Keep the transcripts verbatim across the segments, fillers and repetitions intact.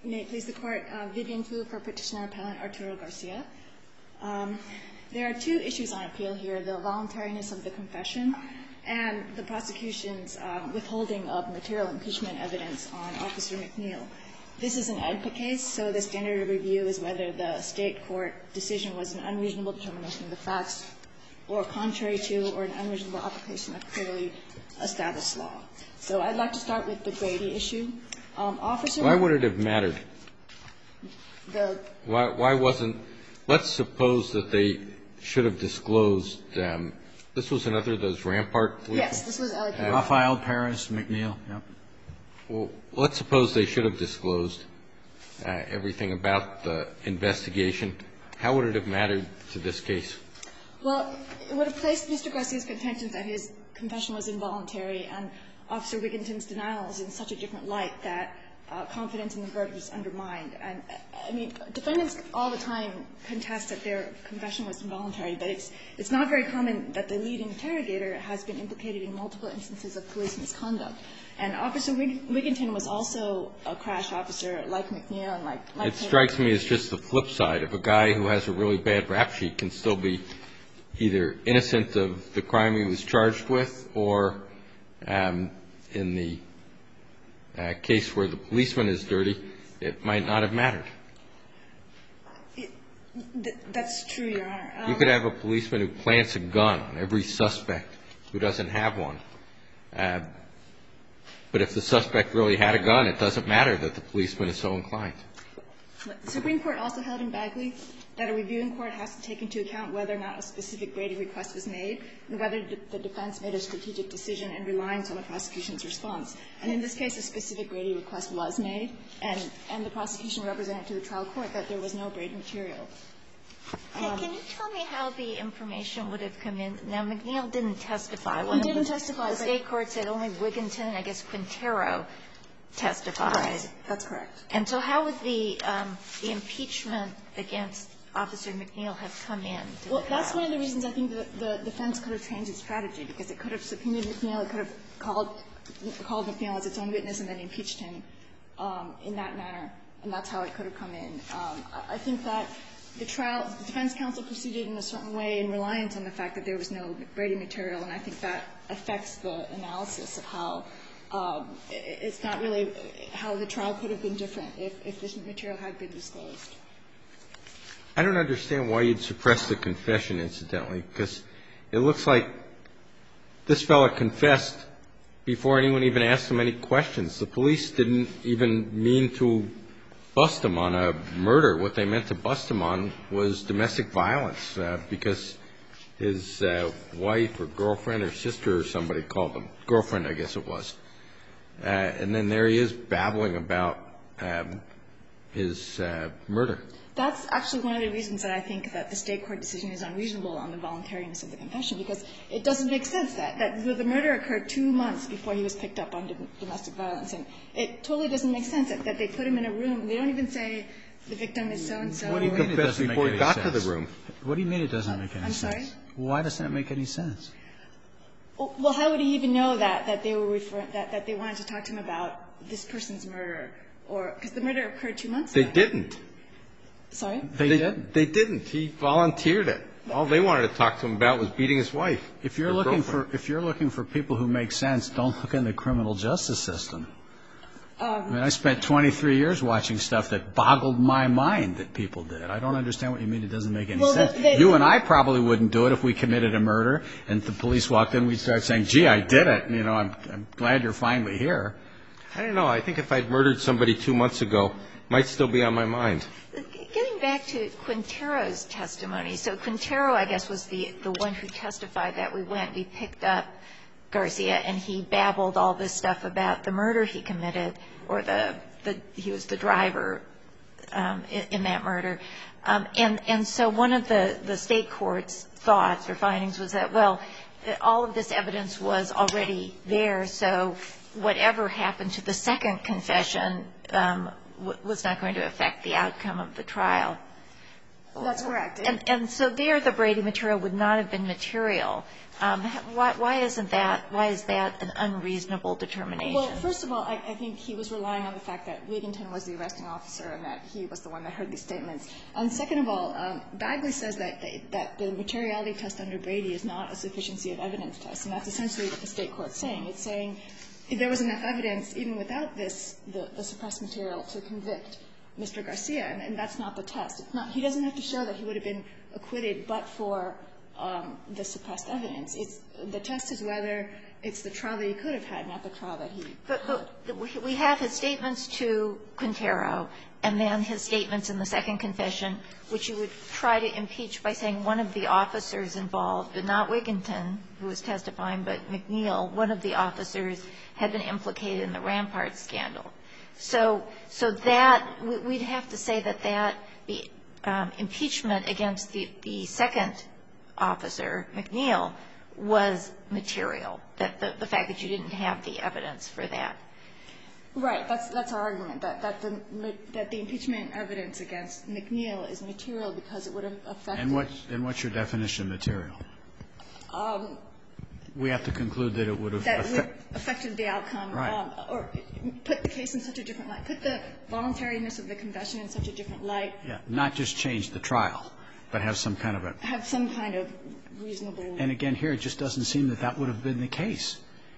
May it please the Court, uh, Vivian Fu for Petitioner Appellant Arturo Garcia. Um, there are two issues on appeal here, the voluntariness of the confession and the prosecution's uh, withholding of material impeachment evidence on Officer McNeil. This is an A D P A case, so the standard of review is whether the state court decision was an unreasonable determination of the facts or contrary to or an unreasonable application of clearly established law. So I'd like to start with the Brady issue. Um, Officer Why would it have mattered? The Why, why wasn't, let's suppose that they should have disclosed, um, this was another of those Rampart police? Yes, this was L A P D. Uh, Raphael, Paris, McNeil, yep. Well, let's suppose they should have disclosed uh, everything about the investigation. How would it have mattered to this case? Well, it would have placed Mister Garcia's contentions that his confession was involuntary and Officer Wigginton's denials in such a different light that uh, confidence in the verdict is undermined. And, I mean, defendants all the time contest that their confession was involuntary, but it's it's not very common that the lead interrogator has been implicated in multiple instances of police misconduct. And Officer Wig- Wigginton was also a crash officer like McNeil and like like It strikes me as just the flip side. If a guy who has a really bad rap sheet can still be either innocent of the crime he was charged with or um, in the uh, case where the policeman is dirty, it might not have mattered. It, th- that's true, Your Honor. Um, You could have a policeman who plants a gun on every suspect who doesn't have one. Uh, but if the suspect really had a gun, it doesn't matter that the policeman is so inclined. The Supreme Court also held in Bagley that a reviewing court has to take into account whether or not a specific Brady request was made and whether the defense made a strategic decision in reliance on the prosecution's response. And in this case, a specific Brady request was made, and, and the prosecution represented to the trial court that there was no Brady material. Um, Can you tell me how the information would have come in? Now, McNeil didn't testify. He didn't testify. The state court said only Wigginton, I guess Quintero, testified. Right. That's correct. And so how would the, um, the impeachment against Officer McNeil have come in to Well, the trial? that's one of the reasons I think that the defense could have changed its strategy, because it could have subpoenaed McNeil, it could have called, called McNeil as its own witness and then impeached him um, in that manner, and that's how it could have come in. Um, I think that the trial, the defense counsel proceeded in a certain way in reliance on the fact that there was no Brady material, and I think that affects the analysis of how um, it's not really how the trial could have been different if, if this material had been disclosed. I don't understand why you'd suppress the confession, incidentally, because it looks like this fellow confessed before anyone even asked him any questions. The police didn't even mean to bust him on a murder. What they meant to bust him on was domestic violence uh, because his uh, wife or girlfriend or sister or somebody called him. Girlfriend, I guess it was. Uh, and then there he is babbling about um, his uh, murder. That's actually one of the reasons that I think that the state court decision is unreasonable on the voluntariness of the confession, because it doesn't make sense that, that the murder occurred two months before he was picked up on domestic violence. And it totally doesn't make sense that, that they put him in a room. They don't even say the victim is so-and-so. What do you mean it doesn't make before any he got sense? to the room. What do you mean it doesn't make any I'm sense? sorry? Why doesn't it make any sense? Well, how would he even know that, that they were referring, that, that they wanted to talk to him about this person's murder? Or, because the murder occurred two months ago. They didn't. Sorry? They, They didn't. They didn't. He volunteered it. All they wanted to talk to him about was beating his wife. If you're looking for if you're looking for people who make sense, don't look in the criminal justice system. Um, I mean, I spent twenty-three years watching stuff that boggled my mind that people did. I don't understand what you mean it doesn't make any well, sense. The, the, you and I probably wouldn't do it if we committed a murder and the police walked in, we'd start saying, gee, I did it. And, you know, I'm, I'm glad you're finally here. I don't know. I think if I'd murdered somebody two months ago, it might still be on my mind. Getting back to Quintero's testimony, so Quintero, I guess, was the, the one who testified that we went, we picked up Garcia, and he babbled all this stuff about the murder he committed, or the, the he was the driver um, in, in that murder. Um, and, and so one of the, the state court's thoughts or findings was that, well, that all of this evidence was already there, so whatever happened to the second confession um, was not going to affect the outcome of the trial. That's correct. And, and so there the Brady material would not have been material. Um, why, why isn't that, why is that an unreasonable determination? Well, first of all, I, I think he was relying on the fact that Wigginton was the arresting officer and that he was the one that heard these statements. And second of all, um, Bagley says that, they, that the materiality test under Brady is not a sufficiency of evidence test, and that's essentially what the State court's saying. It's saying if there was enough evidence, even without this, the, the suppressed material, to convict Mister Garcia, and, and that's not the test. It's not, he doesn't have to show that he would have been acquitted but for um, the suppressed evidence. It's, the test is whether it's the trial that he could have had, not the trial that he but, had. But we have his statements to Quintero and then his statements in the second confession, which you would try to impeach by saying one of the officers involved, but not Wigginton, who was testifying, but McNeil, one of the officers had been implicated in the Rampart scandal. So, so that, we'd have to say that that, the um, impeachment against the, the second officer, McNeil, was material, that the, the fact that you didn't have the evidence for that. Right. That's, that's our argument, that, that, the, that the impeachment evidence against McNeil is material because it would have affected. And, what, and what's your definition of material? Um, we have to conclude that it would have that affect- would affected the outcome, right. um, or put the case in such a different light, put the voluntariness of the confession in such a different light. Yeah, not just change the trial, but have some kind of a have some kind of reasonable. And again, here it just doesn't seem that that would have been the case,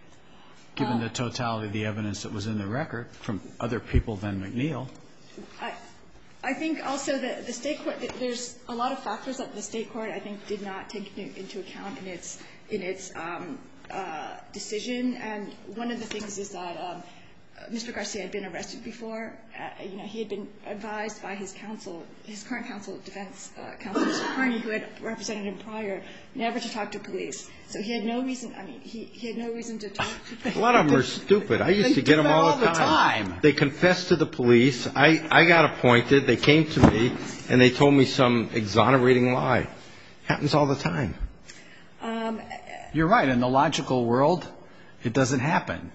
given the totality of the evidence that was in the record from other people than McNeil. I, I think also that the State court, there's a lot of factors that the State court, I think, did not take into account in its in its um, uh, decision. And one of the things is that um, Mister Garcia had been arrested before. Uh, you know, he had been advised by his counsel, his current counsel, defense uh, counsel, Mister Carney, who had represented him prior, never to talk to police. So he had no reason. I mean, he, he had no reason to talk to police. A lot of them are stupid. I used They to get do them that all, all the time. They confessed to the police. I, I got appointed. They came to me, and they told me some exonerating lie. Happens all the time. Um, You're right. In the logical world, it doesn't happen.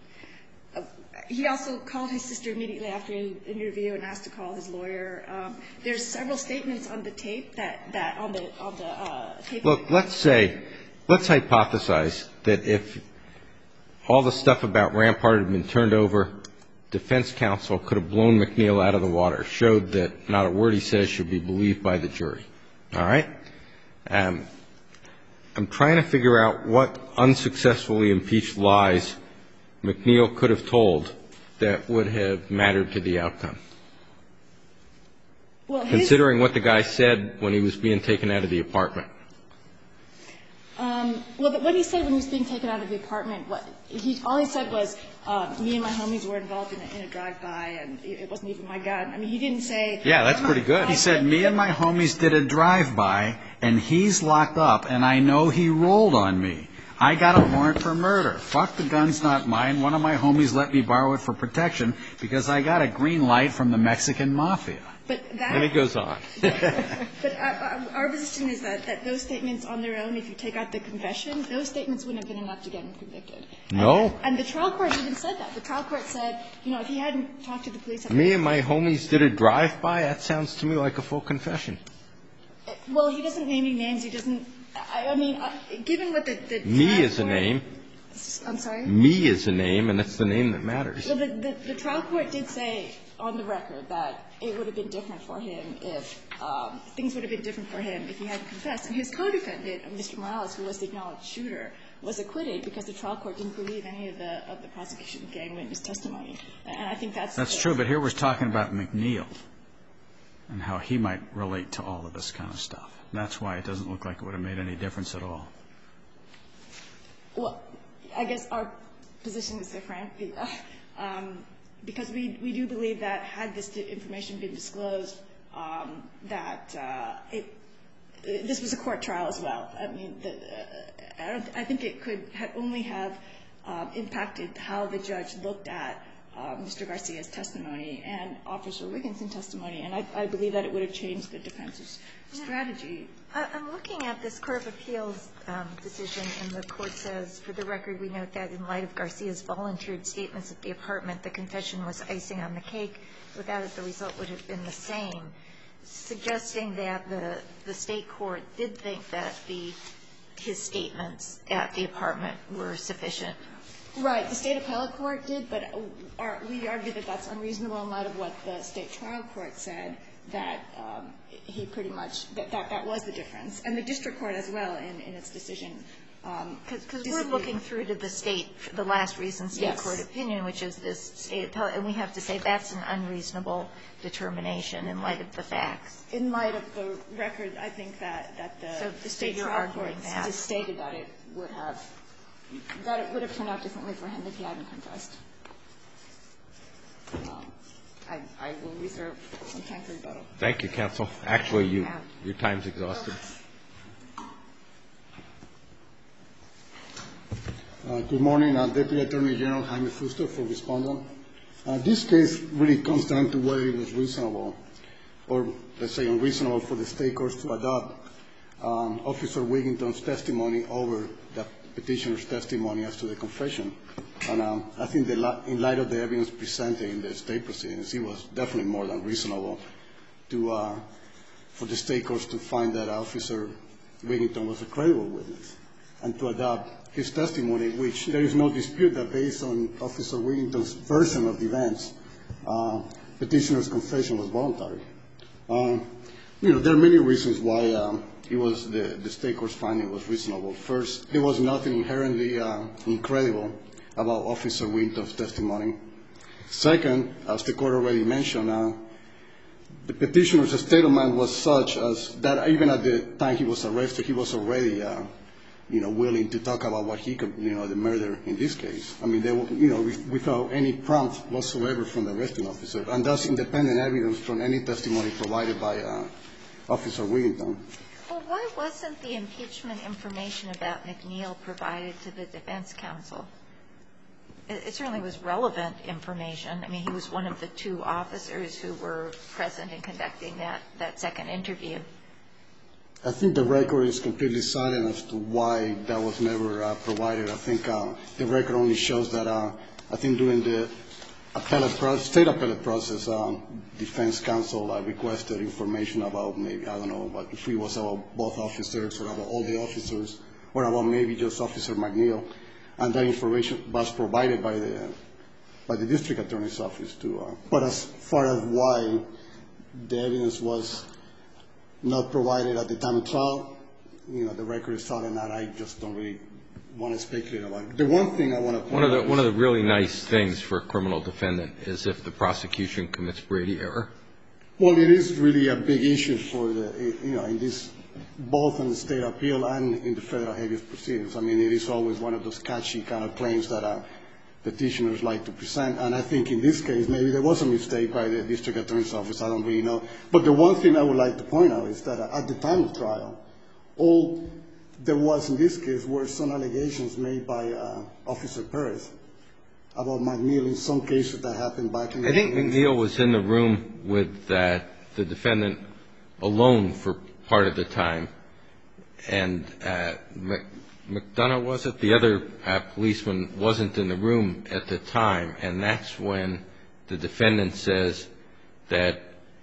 He also called his sister immediately after the interview and asked to call his lawyer. Um, there's several statements on the tape that, that on the on the uh, tape. Look, let's say, let's hypothesize that if all the stuff about Rampart had been turned over, defense counsel could have blown McNeil out of the water, showed that not a word he says should be believed by the jury. All right? Um, I'm trying to figure out what unsuccessfully impeached lies McNeil could have told that would have mattered to the outcome. Well, his, considering what the guy said when he was being taken out of the apartment. Um, well, but what he said when he was being taken out of the apartment, what he all he said was, uh, me and my homies were involved in a, in a drive-by, and it wasn't even my gun. I mean, he didn't say. Yeah, that's pretty good. He said, me and my homies did a drive-by, and he's locked up, and I know he rolled on me. I got a warrant for murder. Fuck, the gun's not mine. One of my homies let me borrow it for protection because I got a green light from the Mexican mafia. But that, and it goes on. But our, our position is that, that those statements on their own, if you take out the confession, those statements wouldn't have been enough to get him convicted. No. And, and the trial court even said that. The trial court said, you know, if he hadn't talked to the police. Me and my homies did a drive-by? That sounds to me like a full confession. Well, he doesn't name any names. He doesn't. I, I mean, uh, given what the, the Me is a name. I'm sorry? Me is a name, and it's the name that matters. Well, the, the, the trial court did say on the record that it would have been different for him if um, things would have been different for him if he hadn't confessed. And his co-defendant, Mister Morales, who was the acknowledged shooter, was acquitted because the trial court didn't believe any of the of the prosecution gang witness testimony. And I think that's That's true, but here we're talking about McNeil and how he might relate to all of this kind of stuff. That's why it doesn't look like it would have made any difference at all. Well, I guess our position is different. Um, because we, we do believe that had this information been disclosed, um, that uh, it, this was a court trial as well. I mean, the, uh, I, don't, I think it could have only have um, impacted how the judge looked at uh, Mister Garcia's testimony and Officer Wigginson's testimony, and I, I believe that it would have changed the defense's strategy. I'm looking at this Court of Appeals um, decision, and the court says, for the record, we note that in light of Garcia's volunteered statements at the apartment, the confession was icing on the cake. Without it, the result would have been the same. suggesting that the the state court did think that the his statements at the apartment were sufficient. Right. The state appellate court did, but our, we argue that that's unreasonable in light of what the state trial court said, that um, he pretty much, that, that that was the difference. And the district court as well in, in its decision. Because um, we're looking through to the state, the last recent state yes. court opinion, which is this state appellate, and we have to say that's an unreasonable determination in light of the facts. In light of the record, I think that, that the, so, the state so trial court just stated that it would have, that it would have turned out differently for him if he hadn't confessed. Um, I, I will reserve some time for rebuttal. Thank you, counsel. Actually, you, your time's exhausted. Uh, good morning. I'm Deputy Attorney General Jaime Fuster for Respondent. Uh, this case really comes down to whether it was reasonable, or let's say unreasonable, for the state courts to adopt um, Officer Wigginton's testimony over the petitioner's testimony as to the confession. And um, I think that in light of the evidence presented in the state proceedings, it was definitely more than reasonable to uh, for the state courts to find that Officer Wigginton was a credible witness and to adopt his testimony, which there is no dispute that based on Officer Wigginton's version of the events, uh, petitioner's confession was voluntary. Um, you know, there are many reasons why um, it was the, the state court's finding was reasonable. First, there was nothing inherently uh, incredible about Officer Wigginton's testimony. Second, as the court already mentioned, uh, the petitioner's state of mind was such as that even at the time he was arrested, he was already uh, you know, willing to talk about what he could, you know, the murder in this case. I mean, they were, you know, without any prompt whatsoever from the arresting officer, and thus independent evidence from any testimony provided by uh, Officer Wigginton. Well, why wasn't the impeachment information about McNeil provided to the defense counsel? It, it certainly was relevant information. I mean, he was one of the two officers who were present in conducting that, that second interview. I think the record is completely silent as to why that was never uh, provided. I think uh, the record only shows that uh, I think during the appellate pro- state appellate process, um, defense counsel uh, requested information about maybe, I don't know, what, if it was about both officers or about all the officers or about maybe just Officer McNeil. And that information was provided by the by the district attorney's office too. Uh, but as far as why the evidence was not provided at the time of trial, you know, the record is silent, and I just don't really want to speculate about it. The one thing I want to point one of the out one of the really nice things for a criminal defendant is if the prosecution commits Brady error. Well, it is really a big issue for the, you know, in this, both in the state appeal and in the federal habeas proceedings. I mean, it is always one of those catchy kind of claims that uh, petitioners like to present. And I think in this case, maybe there was a mistake by the district attorney's office. I don't really know. But the one thing I would like to point out is that uh, at the time of trial, all there was in this case were some allegations made by uh, Officer Perez about McNeil in some cases that happened back in the I think McNeil was in the room with uh, the defendant alone for part of the time. And uh, McDonough, was it? The other uh, policeman wasn't in the room at the time. And that's when the defendant says that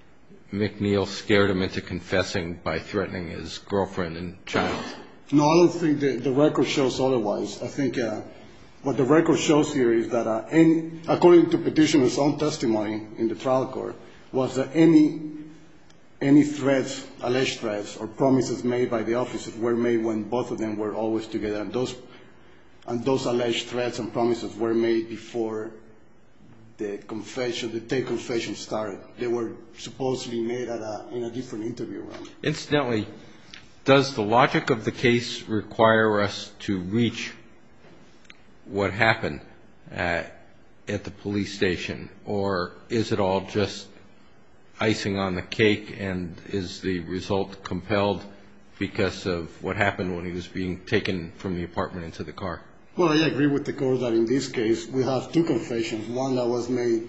McNeil scared him into confessing by threatening his girlfriend and child. No, I don't think the, the record shows otherwise. I think uh, what the record shows here is that, uh, any, according to petitioner's own testimony in the trial court, was that any any threats, alleged threats, or promises made by the officers were made when both of them were always together. And those, and those alleged threats and promises were made before the confession, the tape confession started. They were supposedly made at a, in a different interview room. Incidentally, does the logic of the case require us to reach what happened at, at the police station, or is it all just icing on the cake, and is the result compelled because of what happened when he was being taken from the apartment into the car? Well, I agree with the court that in this case we have two confessions. One that was made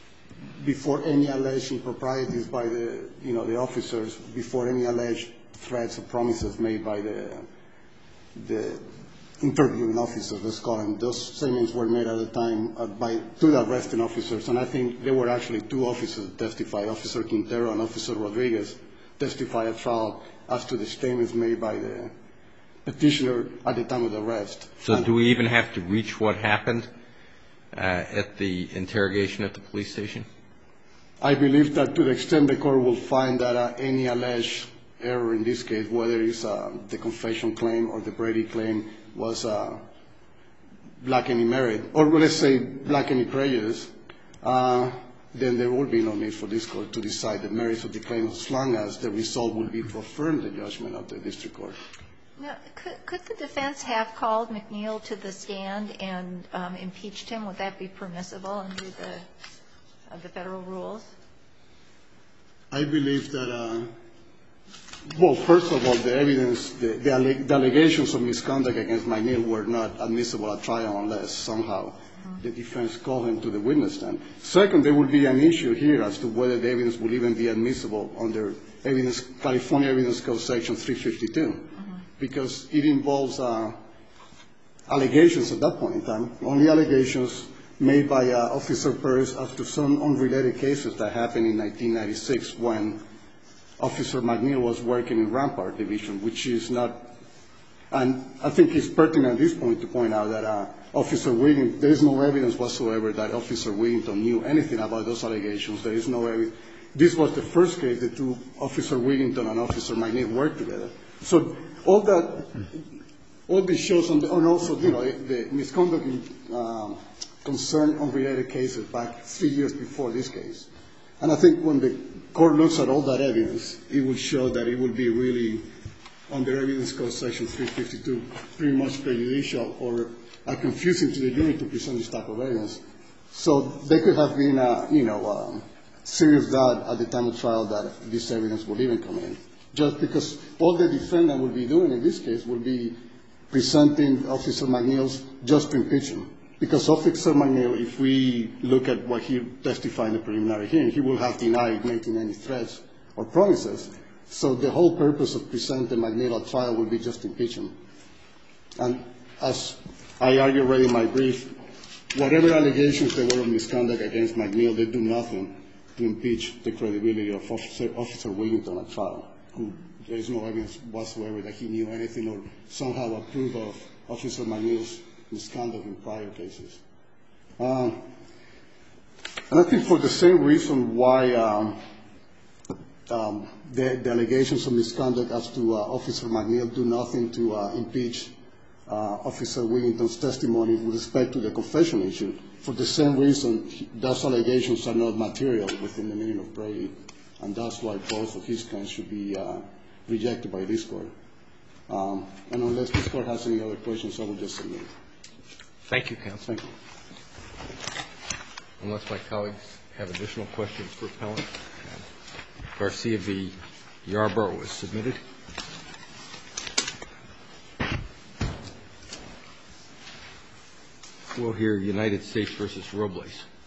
before any alleged improprieties by the, you know, the officers, before any alleged threats or promises made by the the interviewing officers, let's call them. Those statements were made at the time uh, by two arresting officers, and I think there were actually two officers that testified, Officer Quintero and Officer Rodriguez, testified at trial as to the statements made by the petitioner at the time of the arrest. So do we even have to reach what happened uh, at the interrogation at the police station? I believe that to the extent the court will find that uh, any alleged error in this case, whether it's uh, the confession claim or the Brady claim, was uh, lack any merit, or let's say lack any prejudice, uh, then there will be no need for this court to decide the merits of the claim as long as the result will be to affirm the judgment of the district court. Now, could, could the defense have called McNeil to the stand and um, impeached him? Would that be permissible under the, uh, the federal rules? I believe that, uh, well, first of all, the evidence, the, the, alleg- the allegations of misconduct against McNeil were not admissible at trial unless somehow the defense called him to the witness stand. Second, there would be an issue here as to whether the evidence would even be admissible under evidence, California Evidence Code Section three fifty-two. Because it involves uh, allegations at that point in time, only allegations made by uh, Officer Perez after some unrelated cases that happened in nineteen ninety-six when Officer McNeil was working in Rampart Division, which is not, and I think it's pertinent at this point to point out that uh, Officer Wigington, there is no evidence whatsoever that Officer Wigington knew anything about those allegations. There is no evidence. This was the first case the two, Officer Wigington and Officer McNeil, worked together. So all that, all this shows, on the, and also, you know, the misconduct in, um, concerned unrelated cases back three years before this case. And I think when the court looks at all that evidence, it will show that it will be really, under Evidence Code Section three fifty-two, pretty much prejudicial or uh, confusing to the jury to present this type of evidence. So there could have been, uh, you know, um, serious doubt at the time of trial that this evidence would even come in. Just because all the defendant will be doing in this case will be presenting Officer McNeil's just to impeach him. Because Officer McNeil, if we look at what he testified in the preliminary hearing, he will have denied making any threats or promises. So the whole purpose of presenting McNeil at trial will be just to impeach him. And as I argue already in my brief, whatever allegations there were of misconduct against McNeil, they do nothing to impeach the credibility of Officer, Officer Wigington at trial, who there is no evidence whatsoever that he knew anything or somehow approved of Officer McNeil's misconduct in prior cases. Um, and I think for the same reason why um, um, the, the allegations of misconduct as to uh, Officer McNeil do nothing to uh, impeach uh, Officer Wigington's testimony with respect to the confession issue, for the same reason those allegations are not material within the meaning of Brady, and that's why both of his claims should be uh, rejected by this court. Um, and unless this court has any other questions, I will just submit. Thank you, counsel. Thank you. Unless my colleagues have additional questions for appellant, Garcia v. Yarborough was submitted. We'll hear United States v. Robles.